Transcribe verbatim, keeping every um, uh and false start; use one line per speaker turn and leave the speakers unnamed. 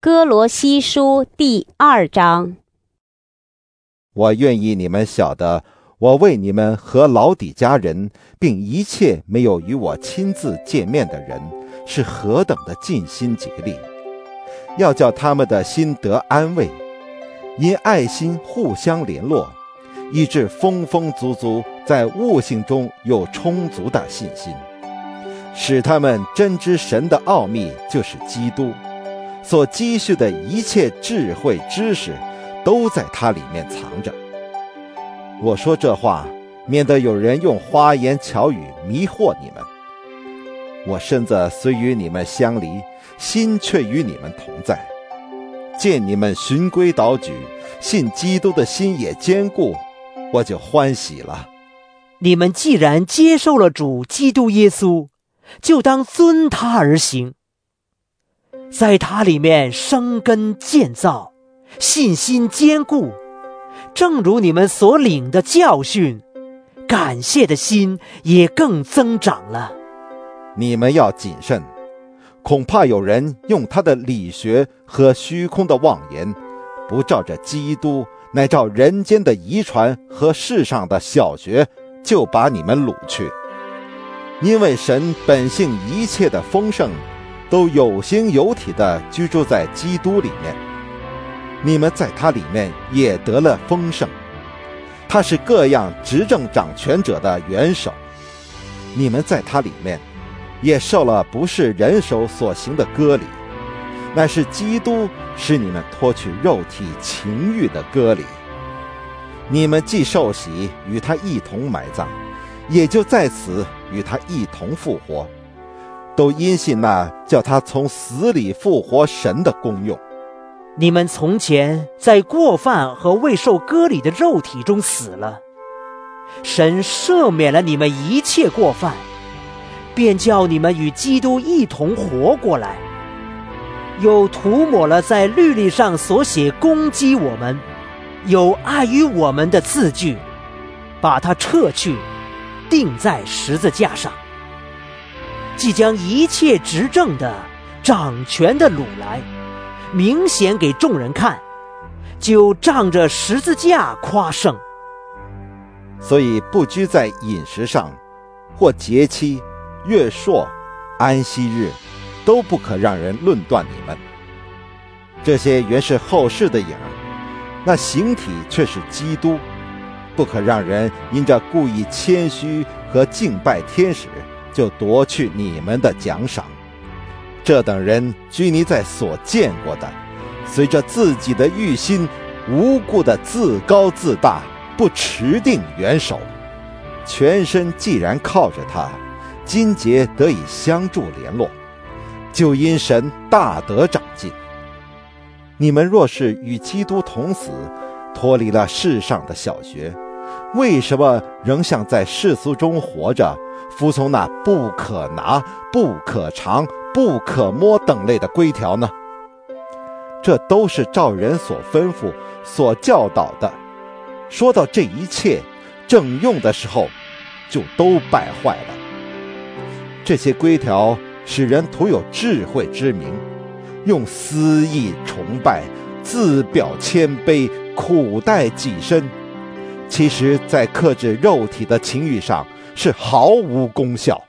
哥罗西书第二章。
我愿意你们晓得，我为你们和老底嘉人，并一切没有与我亲自见面的人，是何等的尽心竭力，要叫他们的心得安慰，因爱心互相联络，以致丰丰足足在悟性中有充足的信心，使他们真知神的奥秘就是基督，所积蓄的一切智慧知识都在他里面藏着。我说这话，免得有人用花言巧语迷惑你们。我身子虽与你们相离，心却与你们同在。见你们循规蹈矩，信基督的心也坚固，我就欢喜了。
你们既然接受了主基督耶稣，就当遵他而行，在他里面生根建造，信心坚固，正如你们所领的教训，感谢的心也更增长了。
你们要谨慎，恐怕有人用他的理学和虚空的妄言，不照着基督，乃照人间的遗传和世上的小学，就把你们掳去。因为神本性一切的丰盛，都有形有体地居住在基督里面，你们在他里面也得了丰盛。他是各样执政掌权者的元首，你们在他里面也受了不是人手所行的割礼，乃是基督使你们脱去肉体情欲的割礼。你们既受洗，与他一同埋葬，也就在此与他一同复活，都因信那叫他从死里复活神的功用。
你们从前在过犯和未受割礼的肉体中死了，神赦免了你们一切过犯，便叫你们与基督一同活过来，又涂抹了在律例上所写攻击我们有碍于我们的字句，把它撤去，钉在十字架上，即将一切执政的掌权的掳来，明显给众人看，就仗着十字架夸胜。
所以不拘在饮食上，或节期、月朔、安息日，都不可让人论断你们。这些原是后世的影，那形体却是基督。不可让人因着故意谦虚和敬拜天使，就夺去你们的奖赏。这等人拘泥在所见过的，随着自己的欲心，无故的自高自大，不持定元首。全身既然靠着他，筋节得以相助联络，就因神大得长进。你们若是与基督同死，脱离了世上的小学，为什么仍像在世俗中活着，服从那不可拿、不可尝、不可摸等类的规条呢？这都是照人所吩咐、所教导的。说到这一切，正用的时候，就都败坏了。这些规条使人徒有智慧之名，用私意崇拜，自表谦卑，苦待己身，其实在克制肉体的情欲上是毫无功效。